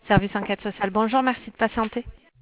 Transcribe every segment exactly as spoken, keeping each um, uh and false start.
Service enquête sociale. Bonjour, merci de patienter.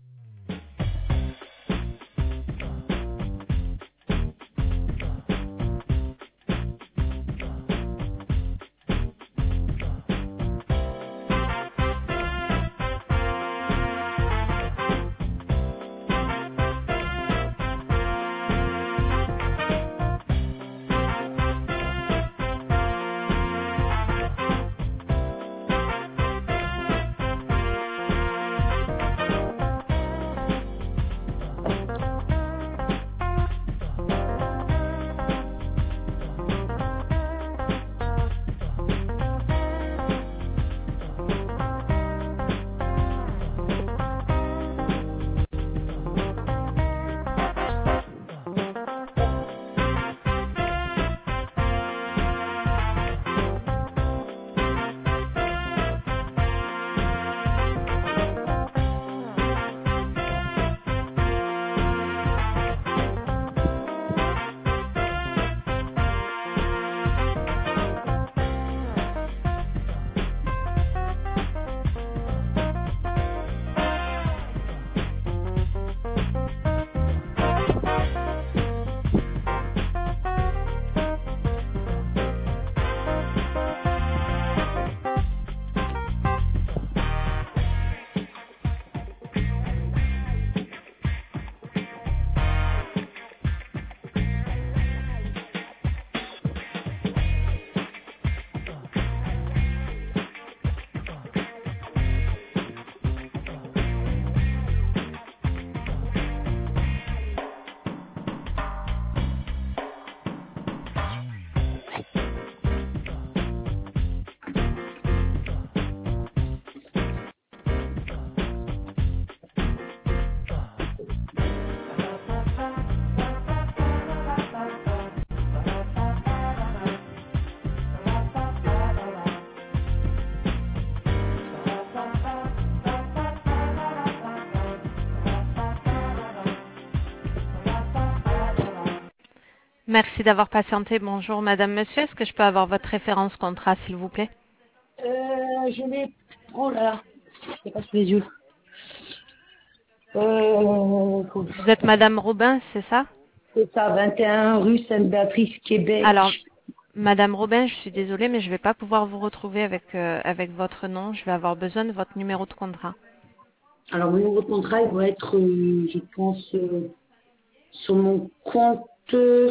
Merci d'avoir patienté. Bonjour, madame, monsieur. Est-ce que je peux avoir votre référence contrat, s'il vous plaît? Euh, je l'ai. Oh là là, je l'ai pas sous les yeux. Euh, faut- Vous êtes madame Robin, c'est ça? c'est ça, vingt et un rue Sainte-Béatrice, Québec. Alors, madame Robin, je suis désolée, mais je ne vais pas pouvoir vous retrouver avec, euh, avec votre nom. Je vais avoir besoin de votre numéro de contrat. Alors, mon numéro de contrat, il doit être, euh, je pense, euh, sur mon compte, euh,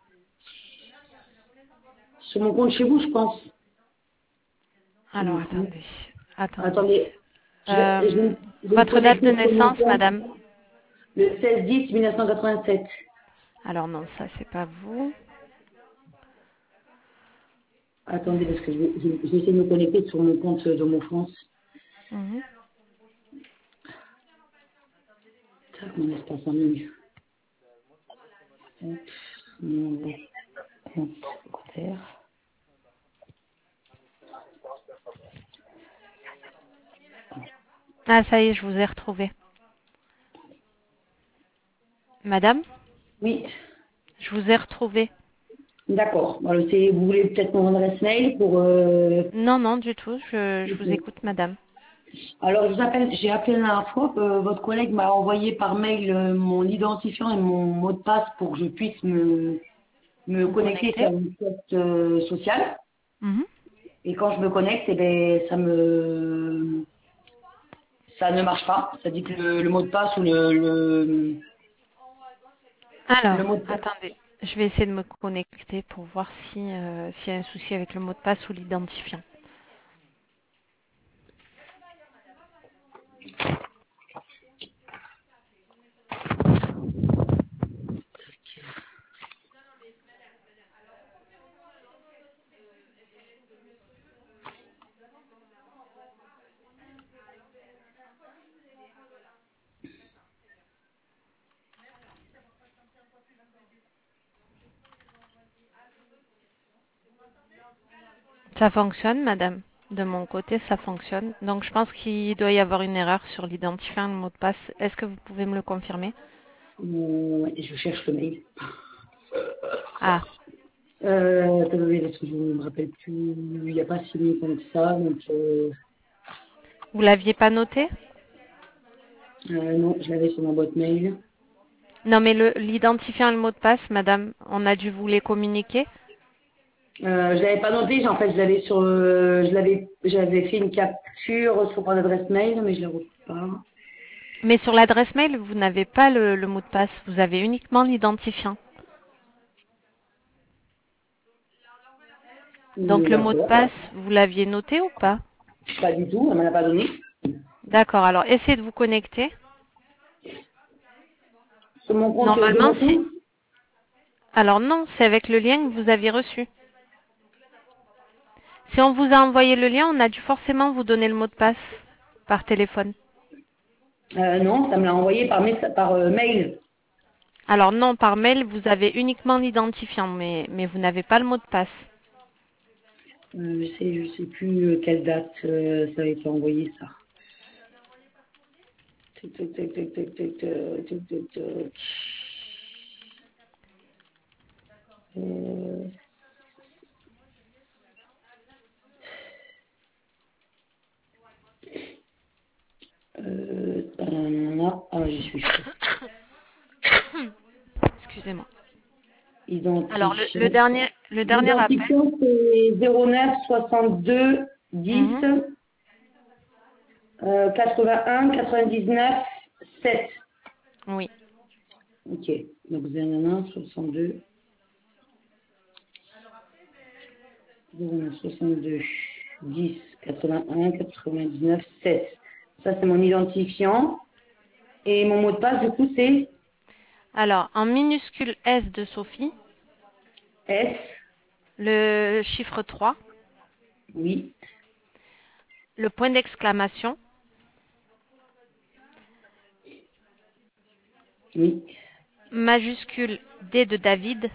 sur mon compte chez vous, je pense. Alors, Hum, hum. attendez. Attendez. Attendez, je vais, je Euh, vais, je vais me votre date de connecter sur mon naissance, compte madame? le seize dix mille neuf cent quatre-vingt-sept. Alors non, ça, c'est pas vous. Attendez, parce que je vais, je vais je vais essayer de me connecter sur mon compte de mon France. Mhm. Tac, mon espace en ligne. Hop, mon compte bancaire. Ah, ça y est, je vous ai retrouvé. Madame, Oui, je vous ai retrouvé. d'accord. Alors, c'est- vous voulez peut-être mon adresse mail pour... euh, Non, non, du tout. Je, je vous ok. écoute, madame. Alors, je vous appelle, j'ai appelé la dernière fois, euh, votre collègue m'a envoyé par mail euh, mon identifiant et mon mot de passe pour que je puisse me, me Vous connecter connectez? sur une carte euh, sociale. Mhm. Et quand je me connecte, eh ben, ça me ça ne marche pas. Ça dit que le, le mot de passe ou le, le, le Alors, mot de passe. attendez. Je vais essayer de me connecter pour voir si, euh, s'il y a un souci avec le mot de passe ou l'identifiant. Ça fonctionne, madame. De mon côté, ça fonctionne. Donc, je pense qu'il doit y avoir une erreur sur l'identifiant et le mot de passe. Est-ce que vous pouvez me le confirmer? Euh, ouais, je cherche le mail. Ah, Euh, attendez, parce que je ne me rappelle plus. Il n'y a pas si longtemps que ça. Donc, euh, Vous l'aviez pas noté? Euh, non, je l'avais sur ma boîte mail. Non, mais le l'identifiant et le mot de passe, madame, on a dû vous les communiquer. Euh, je l'avais pas noté, j'ai- en fait, je l'avais sur, euh, je l'avais, j'avais fait une capture sur mon adresse mail, mais je la retrouve pas. Mais sur l'adresse mail, vous n'avez pas le, le mot de passe, vous avez uniquement l'identifiant. Donc Hum, le mot de D'accord. passe, vous l'aviez noté ou pas? Pas du tout, elle m'en a pas donné. D'accord, alors essayez de vous connecter. Sur mon compte de Normalement, mon si... compte. Alors non, c'est avec le lien que vous aviez reçu. Si on vous a envoyé le lien, on a dû forcément vous donner le mot de passe par téléphone. Euh, non, ça me l'a envoyé par, messa- par euh, mail. Alors non, par mail, vous avez uniquement l'identifiant, mais, mais vous n'avez pas le mot de passe. Euh, je sais, je sais plus euh, quelle date euh, ça a été envoyé, ça. Tic, tic, tic, tic, tic, tic, tic, tic, tic, tic. Euh, euh, nanana. Ah, j'y suis, je crois. Excusez-moi. Alors le, le Identifiant. dernier, le dernier appel. L'identifiant, c'est zéro neuf soixante-deux dix Mhm. euh, quatre-vingt-un quatre-vingt-dix-neuf sept. Oui. Ok, donc zéro neuf soixante-deux zéro neuf soixante-deux dix quatre-vingt-un quatre-vingt-dix-neuf sept. Ça, c'est mon identifiant. Et mon mot de passe, du coup, c'est Alors en minuscule S de Sophie, S. le chiffre trois, Oui, le point d'exclamation, oui, majuscule D de David,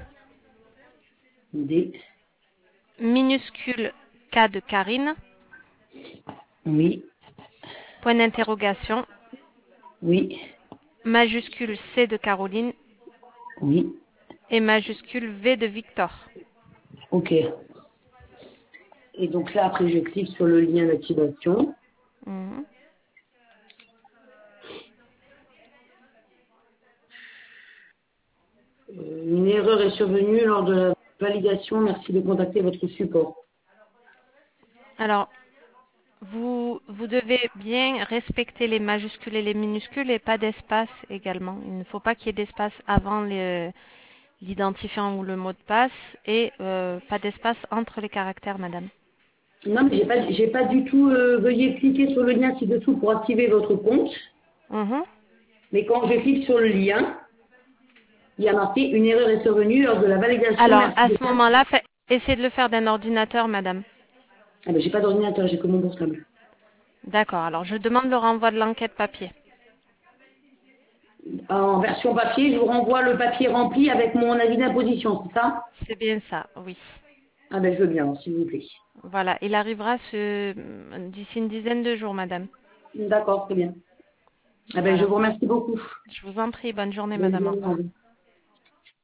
D. minuscule K de Karine, Oui, point d'interrogation, oui, majuscule C de Caroline oui. et majuscule V de Victor. Ok. Et donc là, après, je clique sur le lien d'activation. Mhm. Euh, Une erreur est survenue lors de la validation. Merci de contacter votre support. Alors, vous, vous devez bien respecter les majuscules et les minuscules et pas d'espace également. Il ne faut pas qu'il y ait d'espace avant les- l'identifiant ou le mot de passe et euh, pas d'espace entre les caractères, madame. Non, mais j'ai pas, j'ai pas du tout. Euh, veuillez cliquer sur le lien ci-dessous pour activer votre compte. Mhm. Mais quand je clique sur le lien, il y a marqué une erreur est survenue lors de la validation. Alors, Merci à de. ce moment-là, fait- essayez de le faire d'un ordinateur, madame. Ah ben, j'ai pas d'ordinateur, j'ai que mon portable. D'accord, alors je demande le renvoi de l'enquête papier. En version papier, je vous renvoie le papier rempli avec mon avis d'imposition, c'est ça? C'est bien ça, oui. Ah ben, je veux bien, s'il vous plaît. Voilà, il arrivera ce... d'ici une dizaine de jours, madame. D'accord, très bien. Ah ben, je Voilà. vous remercie beaucoup. Je vous en prie, bonne journée, Bonne madame. Au journée, au revoir. revoir.